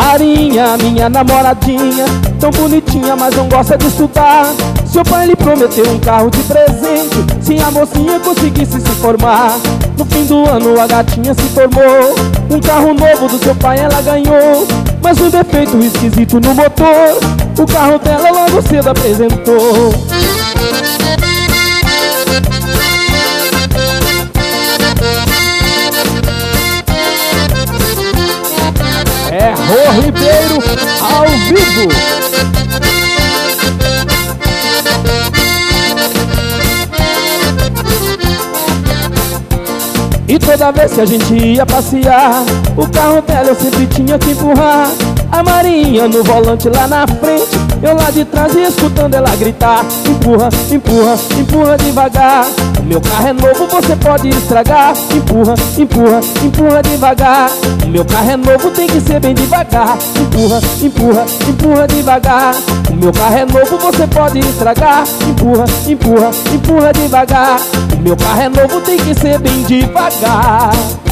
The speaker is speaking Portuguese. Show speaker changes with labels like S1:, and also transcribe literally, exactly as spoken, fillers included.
S1: Marinha, minha namoradinha, tão bonitinha, mas não gosta de estudar. Seu pai lhe prometeu um carro de presente se a mocinha conseguisse se formar. No fim do ano a gatinha se formou, um carro novo do seu pai ela ganhou. Mas um defeito esquisito no motor, o carro dela logo cedo apresentou. É Rô Ribeiro ao vivo. E toda vez que a gente ia passear, o carro dela eu sempre tinha que empurrar. A Marinha no volante lá na frente, eu lá de trás ia escutando ela gritar: empurra, empurra, empurra devagar. O meu carro é novo, você pode estragar. Empurra, empurra, empurra devagar. O meu carro é novo, tem que ser bem devagar. Empurra, empurra, empurra devagar. O meu carro é novo, você pode estragar. Empurra, empurra, empurra devagar. O meu carro é novo, tem que ser bem devagar.